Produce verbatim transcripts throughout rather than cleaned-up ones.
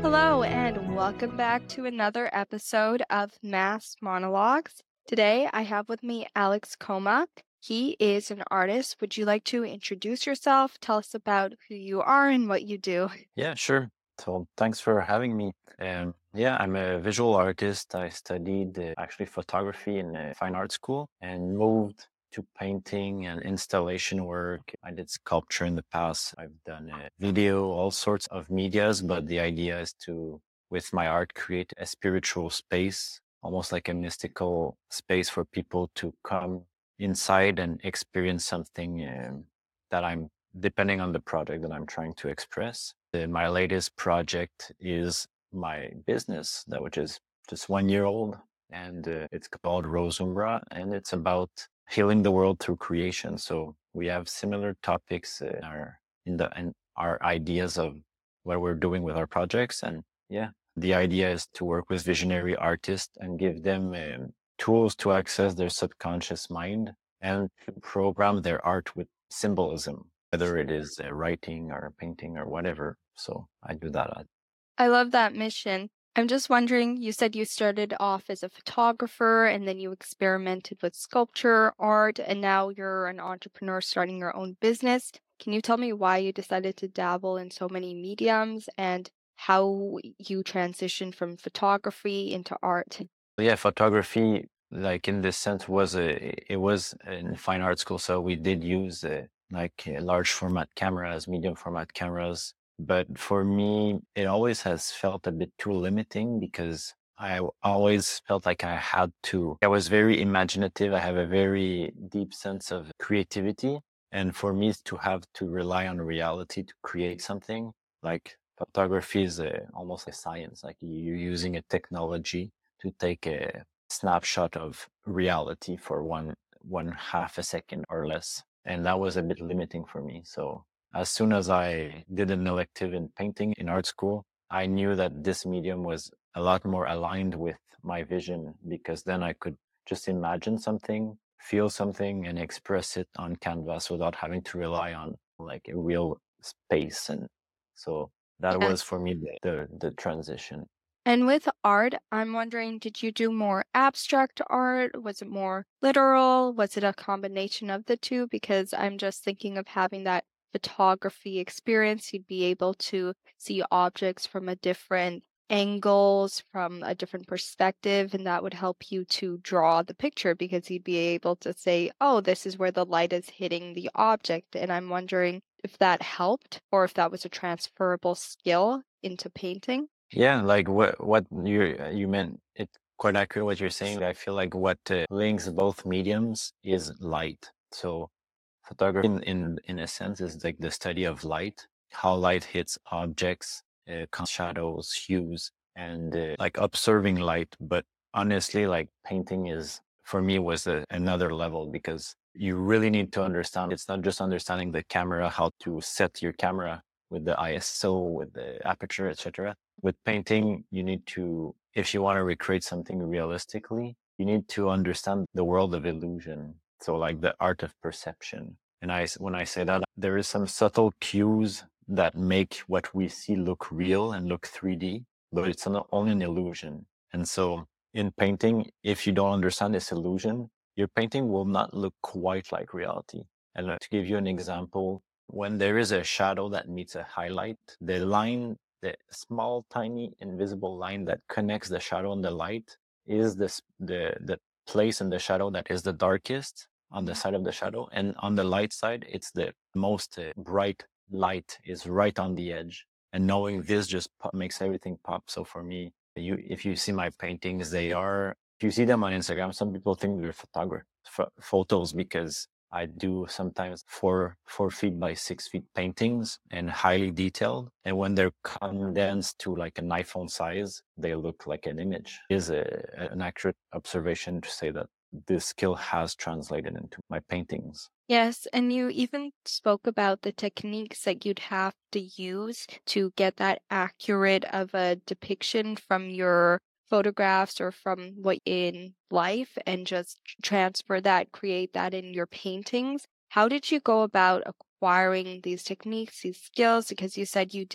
Hello, and welcome back to another episode of Mass Monologues. Today, I have with me Alex Coma. He is an artist. Would you like to introduce yourself? Tell us about who you are and what you do. Yeah, sure. So thanks for having me. Um, yeah, I'm a visual artist. I studied uh, actually photography in a fine art school and moved to painting and installation work. I did sculpture in the past. I've done uh, video, all sorts of medias, but the idea is to, with my art, create a spiritual space, almost like a mystical space for people to come inside and experience something um, that I'm depending on the project that I'm trying to express. Uh, my latest project is my business, that which is just one year old, and uh, it's called Rose Umbra, and it's about healing the world through creation. So we have similar topics in our in the in our ideas of what we're doing with our projects, and yeah, the idea is to work with visionary artists and give them um, tools to access their subconscious mind and to program their art with symbolism, whether it is uh, writing or painting or whatever. So I do that. I love that mission. I'm just wondering, you said you started off as a photographer and then you experimented with sculpture, art, and now you're an entrepreneur starting your own business. Can you tell me why you decided to dabble in so many mediums and how you transitioned from photography into art? Yeah, photography, like in this sense, was a it was in fine art school, so we did use uh, like uh, large format cameras, medium format cameras. But for me, it always has felt a bit too limiting because I always felt like I had to. I was very imaginative. I have a very deep sense of creativity, and for me to have to rely on reality to create something, like photography is a, almost a science. Like you're using a technology to take a snapshot of reality for one one half a second or less, and that was a bit limiting for me. So as soon as I did an elective in painting in art school, I knew that this medium was a lot more aligned with my vision, because then I could just imagine something, feel something, and express it on canvas without having to rely on like a real space. And so that Yes. was for me the the, the transition. And with art, I'm wondering, did you do more abstract art? Was it more literal? Was it a combination of the two? Because I'm just thinking of having that photography experience. You'd be able to see objects from a different angles, from a different perspective, and that would help you to draw the picture because you'd be able to say, oh, this is where the light is hitting the object. And I'm wondering if that helped or if that was a transferable skill into painting. Yeah, like what what you you meant, it's quite accurate what you're saying. I feel like what uh, links both mediums is light. So photography, in, in in a sense, is like the study of light, how light hits objects, uh, shadows, hues, and uh, like observing light. But honestly, like painting is for me was a, another level, because you really need to understand. It's not just understanding the camera, how to set your camera with the I S O, with the aperture, et cetera. With painting, you need to, if you want to recreate something realistically, you need to understand the world of illusion. So like the art of perception. And I, when I say that, there is some subtle cues that make what we see look real and look three D, but it's not only an illusion. And so in painting, if you don't understand this illusion, your painting will not look quite like reality. And uh, to give you an example, when there is a shadow that meets a highlight, the line, the small, tiny, invisible line that connects the shadow and the light is this, the, the place in the shadow that is the darkest on the side of the shadow. And on the light side, it's the most uh, bright light is right on the edge. And knowing this just pop, makes everything pop. So for me, you, if you see my paintings, they are, if you see them on Instagram, some people think they're photography photos, because I do sometimes four four feet by six feet paintings and highly detailed. And when they're condensed to like an iPhone size, they look like an image. It is a, an accurate observation to say that this skill has translated into my paintings. Yes, and you even spoke about the techniques that you'd have to use to get that accurate of a depiction from your photographs or from what in life and just transfer that, create that in your paintings. How did you go about acquiring these techniques, these skills? Because you said you did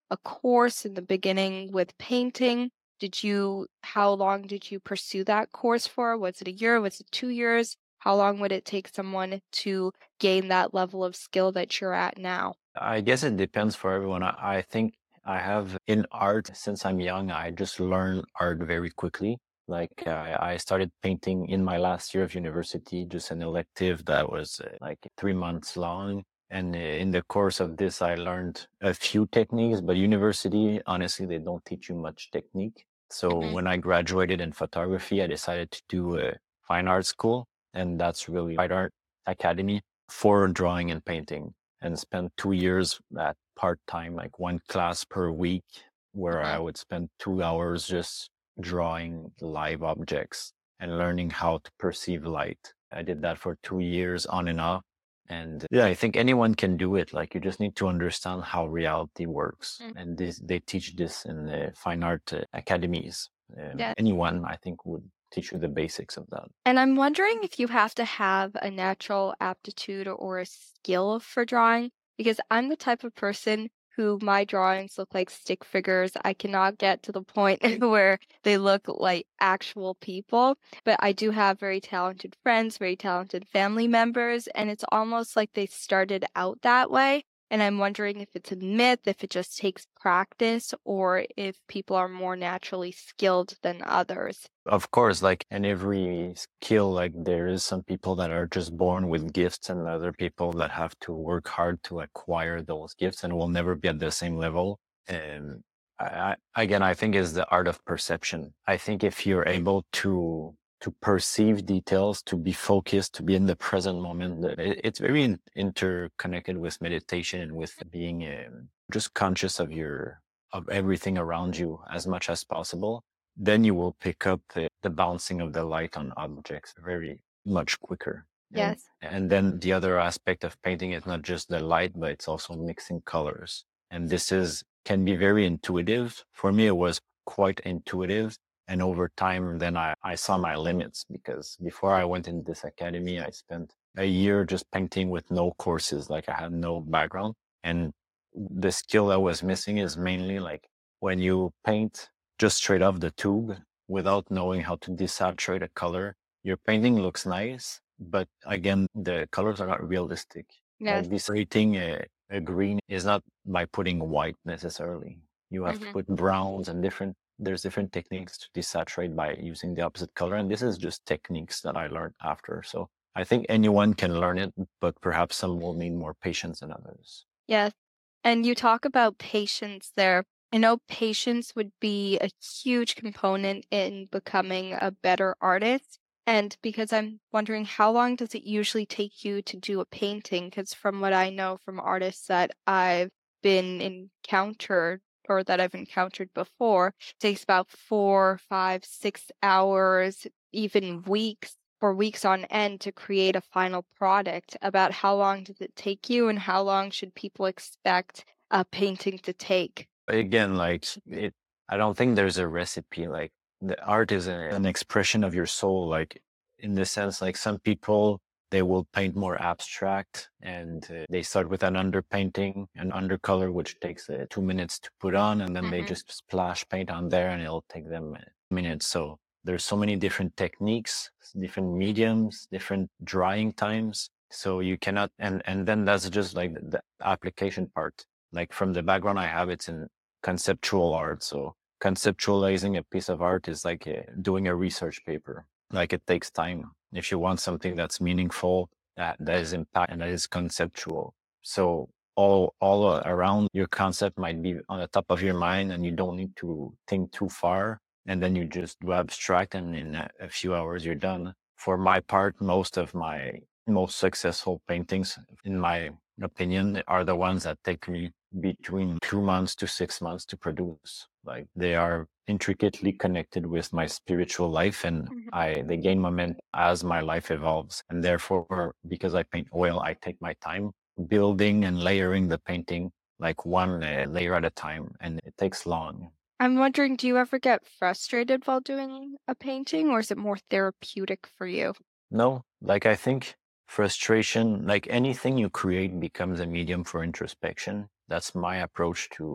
a course in the beginning with painting? Did you how long did you pursue that course for? Was it a year? Was it two years? How long would it take someone to gain that level of skill that you're at now? I guess it depends for everyone. I, I think I have in art since I'm young, I just learned art very quickly. Like I, I started painting in my last year of university, just an elective that was uh, like three months long. And uh, in the course of this, I learned a few techniques, but university, honestly, they don't teach you much technique. So Mhm. when I graduated in photography, I decided to do a fine art school, and that's really Fine Art Academy for drawing and painting, and spent two years at part time, like one class per week, where I Mhm. would spend two hours just drawing live objects and learning how to perceive light. I did that for two years on and off. And yeah, I think anyone can do it. Like you just need to understand how reality works. Mm. And this, they teach this in the fine art uh, academies. Um, Yeah. anyone, I think, would teach you the basics of that. And I'm wondering if you have to have a natural aptitude or a skill for drawing, because I'm the type of person who my drawings look like stick figures. I cannot get to the point where they look like actual people, but I do have very talented friends, very talented family members, and it's almost like they started out that way. And I'm wondering if it's a myth, if it just takes practice, or if people are more naturally skilled than others. Of course, like in every skill, like there is some people that are just born with gifts and other people that have to work hard to acquire those gifts and will never be at the same level. And I, I, again, I think is the art of perception. I think if you're able to to perceive details, to be focused, to be in the present moment, it, it's very in, interconnected with meditation and with being um, just conscious of your of everything around you as much as possible. Then you will pick up the, the bouncing of the light on objects very much quicker. And Yes. and then the other aspect of painting is not just the light, but it's also mixing colors. And this is can be very intuitive. For me, it was quite intuitive. And over time, then I, I saw my limits because before I went in this academy, I spent a year just painting with no courses. Like I had no background. And the skill I was missing is mainly like when you paint just straight off the tube without knowing how to desaturate a color, your painting looks nice, but again, the colors are not realistic. Yes. Like desaturating a, a green is not by putting white necessarily. You have to Mhm. put browns and different, there's different techniques to desaturate by using the opposite color. And this is just techniques that I learned after. So I think anyone can learn it, but perhaps some will need more patience than others. Yes. And you talk about patience there. I know patience would be a huge component in becoming a better artist. And because I'm wondering, how long does it usually take you to do a painting? Because from what I know from artists that I've been encountered or that I've encountered before, it takes about four, five, six hours, even weeks for weeks on end to create a final product. About how long does it take you, and how long should people expect a painting to take? Again, like it, I don't think there's a recipe. Like the art is a, an expression of your soul. Like in the sense, like some people, they will paint more abstract and uh, they start with an underpainting, an undercolor, which takes uh, two minutes to put on. And then they Mhm. just splash paint on there and it'll take them a minute. So there's so many different techniques, different mediums, different drying times. So you cannot, and, and then that's just like the, the application part. Like from the background I have, it's in conceptual art. So conceptualizing a piece of art is like uh doing a research paper. Like it takes time. If you want something that's meaningful, that, that is impact and that is conceptual. So all all around your concept might be on the top of your mind and you don't need to think too far. And then you just do abstract and in a, a few hours you're done. For my part, most of my most successful paintings, in my opinion, are the ones that take me between two months to six months to produce. Like they are intricately connected with my spiritual life and Mhm. I they gain momentum as my life evolves. And therefore, because I paint oil, I take my time building and layering the painting like one uh, layer at a time. And it takes long. I'm wondering, do you ever get frustrated while doing a painting, or is it more therapeutic for you? No, like I think frustration, like anything you create becomes a medium for introspection. That's my approach to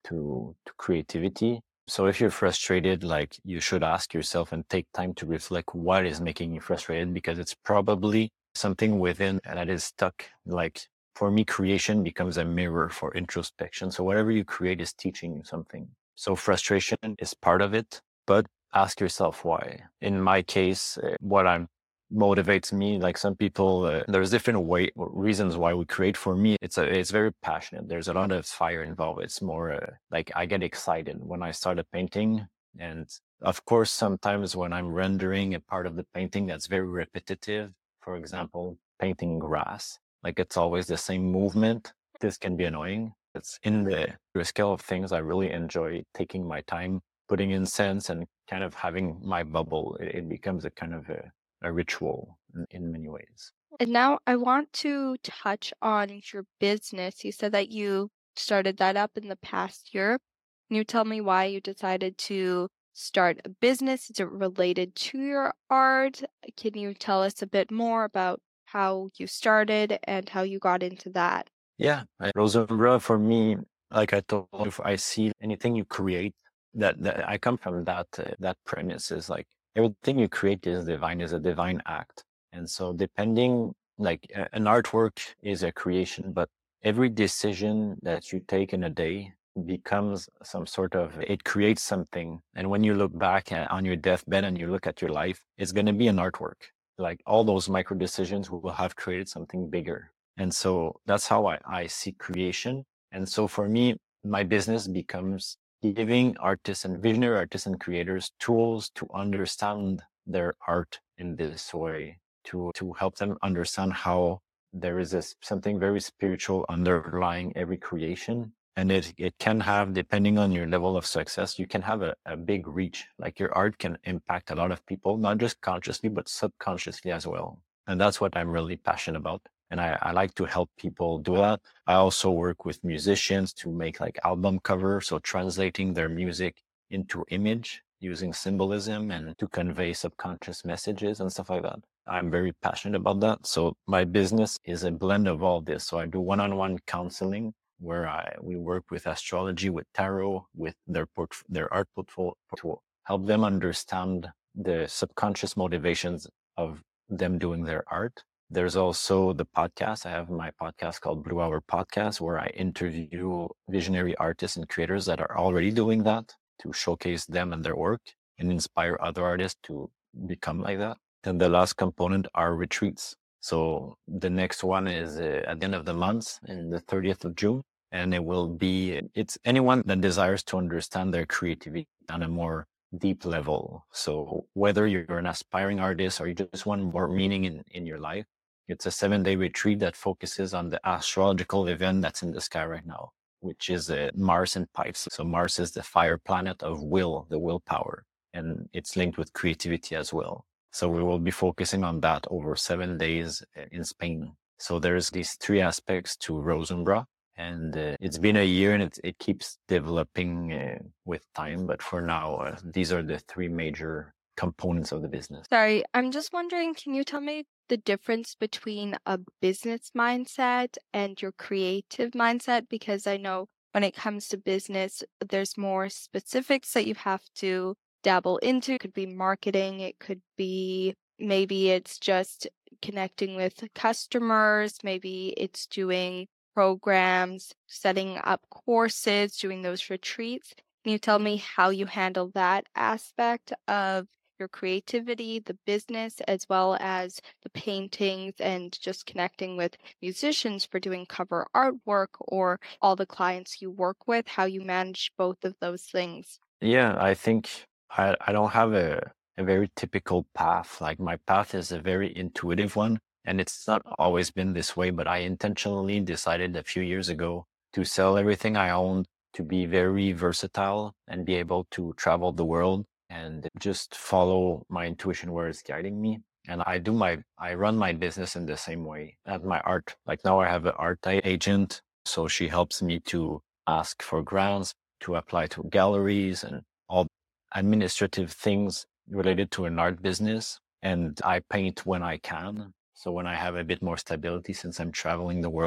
to, to creativity. So if you're frustrated, like you should ask yourself and take time to reflect what is making you frustrated, because it's probably something within that is stuck. Like for me, creation becomes a mirror for introspection. So whatever you create is teaching you something. So frustration is part of it, but ask yourself why. In my case, uh, what I'm motivates me, like some people, uh, there's different way reasons why we create. For me, it's a it's very passionate. There's a lot of fire involved. It's more uh, like I get excited when I start a painting, and of course sometimes when I'm rendering a part of the painting that's very repetitive, for example painting grass, like it's always the same movement, this can be annoying. It's in the, the scale of things, I really enjoy taking my time, putting incense and kind of having my bubble. It, it becomes a kind of a a ritual in, in many ways. And now I want to touch on your business. You said that you started that up in the past year. Can you tell me why you decided to start a business? Is it related to your art? Can you tell us a bit more about how you started and how you got into that? Yeah, I- Rosumbra for me, like I told you, I see anything you create, that, that I come from that uh, that premise is like everything you create is divine, is a divine act. And so depending, like a- an artwork is a creation, but every decision that you take in a day becomes some sort of, it creates something. And when you look back at, on your deathbed and you look at your life, it's going to be an artwork. Like all those micro decisions will have created something bigger. And so that's how I, I see creation. And so for me, my business becomes giving artists and visionary artists and creators tools to understand their art in this way, to, to help them understand how there is a, something very spiritual underlying every creation. And it, it can have, depending on your level of success, you can have a, a big reach. Like your art can impact a lot of people, not just consciously, but subconsciously as well. And that's what I'm really passionate about. And I, I like to help people do that. I also work with musicians to make like album covers, so translating their music into image using symbolism and to convey subconscious messages and stuff like that. I'm very passionate about that. So my business is a blend of all this. So I do one-on-one counseling where I we work with astrology, with tarot, with their port, their art portfolio to help them understand the subconscious motivations of them doing their art. There's also the podcast. I have my podcast called Blue Hour Podcast, where I interview visionary artists and creators that are already doing that to showcase them and their work and inspire other artists to become like that. Then the last component are retreats. So the next one is uh, at the end of the month, in the thirtieth of June. And it will be, it's anyone that desires to understand their creativity on a more deep level. So whether you're an aspiring artist or you just want more meaning in, in your life, it's a seven day retreat that focuses on the astrological event that's in the sky right now, which is uh, Mars in Pisces. So Mars is the fire planet of will, the willpower, and it's linked with creativity as well. So we will be focusing on that over seven days in Spain. So there's these three aspects to Rosumbra. And uh, it's been a year and it, it keeps developing uh, with time. But for now, uh, these are the three major components of the business. Sorry, I'm just wondering, can you tell me the difference between a business mindset and your creative mindset? Because I know when it comes to business, there's more specifics that you have to dabble into. It could be marketing, it could be maybe it's just connecting with customers, maybe it's doing programs, setting up courses, doing those retreats. Can you tell me how you handle that aspect of your creativity, the business, as well as the paintings and just connecting with musicians for doing cover artwork or all the clients you work with, how you manage both of those things? Yeah, I think I, I don't have a, a very typical path. Like my path is a very intuitive one. And it's not always been this way, but I intentionally decided a few years ago to sell everything I owned, to be very versatile and be able to travel the world and just follow my intuition where it's guiding me. And I do my, I run my business in the same way as my art. Like now I have an art agent. So she helps me to ask for grants, to apply to galleries and all administrative things related to an art business. And I paint when I can. So when I have a bit more stability, since I'm traveling the world,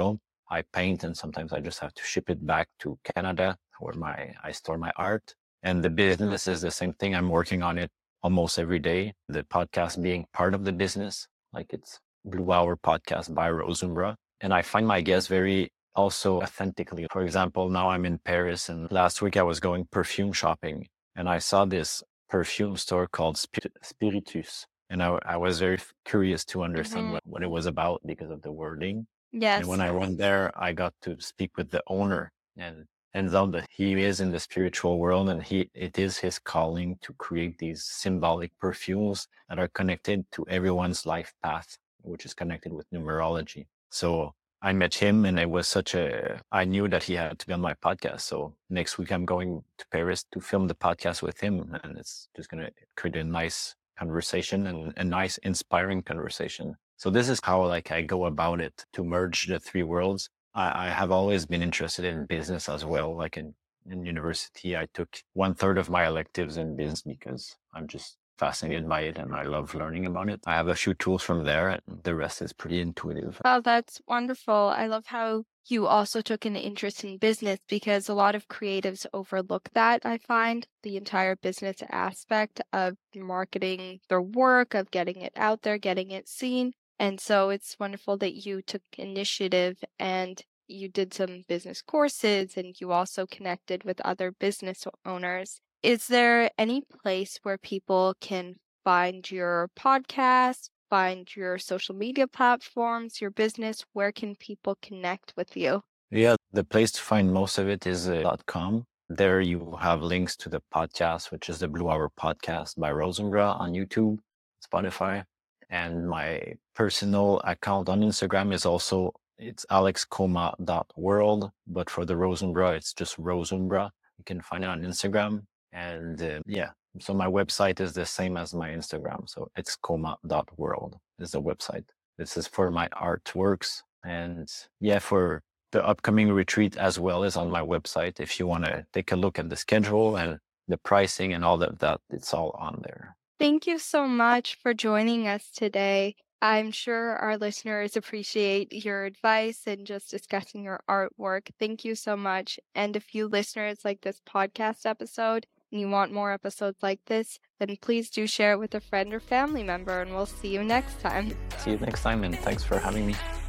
I paint, and sometimes I just have to ship it back to Canada where my I store my art. And the business is the same thing. I'm working on it almost every day. The podcast being part of the business, like it's Blue Hour Podcast by Rosumbra. And I find my guests very also authentically. For example, now I'm in Paris, and last week I was going perfume shopping, and I saw this perfume store called Spir- Spiritus. And I, I was very curious to understand Mhm. what, what it was about because of the wording. And Yes. when I went there, I got to speak with the owner, and ends out that he is in the spiritual world, and he it is his calling to create these symbolic perfumes that are connected to everyone's life path, which is connected with numerology. So I met him, and it was such a, I knew that he had to be on my podcast. So next week I'm going to Paris to film the podcast with him, and it's just going to create a nice conversation and a nice, inspiring conversation. So this is how like I go about it to merge the three worlds. I, I have always been interested in business as well. Like in, in university, I took one third of my electives in business because I'm just fascinated by it and I love learning about it. I have a few tools from there, and the rest is pretty intuitive. Oh, that's wonderful. I love how you also took an interest in business because a lot of creatives overlook that, I find, the entire business aspect of marketing their work, of getting it out there, getting it seen. And so it's wonderful that you took initiative and you did some business courses and you also connected with other business owners. Is there any place where people can find your podcast, find your social media platforms, your business? Where can people connect with you? Yeah, the place to find most of it is uh, .com. There you have links to the podcast, which is the Blue Hour Podcast by Rosumbra on YouTube, Spotify. And my personal account on Instagram is also, it's alex coma dot world, but for the Rosumbra, it's just Rosumbra. You can find it on Instagram. And uh, yeah, so my website is the same as my Instagram. So it's coma dot world is the website. This is for my artworks. And yeah, for the upcoming retreat as well is on my website. If you want to take a look at the schedule and the pricing and all of that, it's all on there. Thank you so much for joining us today. I'm sure our listeners appreciate your advice and just discussing your artwork. Thank you so much. And if you listeners like this podcast episode and you want more episodes like this, then please do share it with a friend or family member, and we'll see you next time. See you next time, and thanks for having me.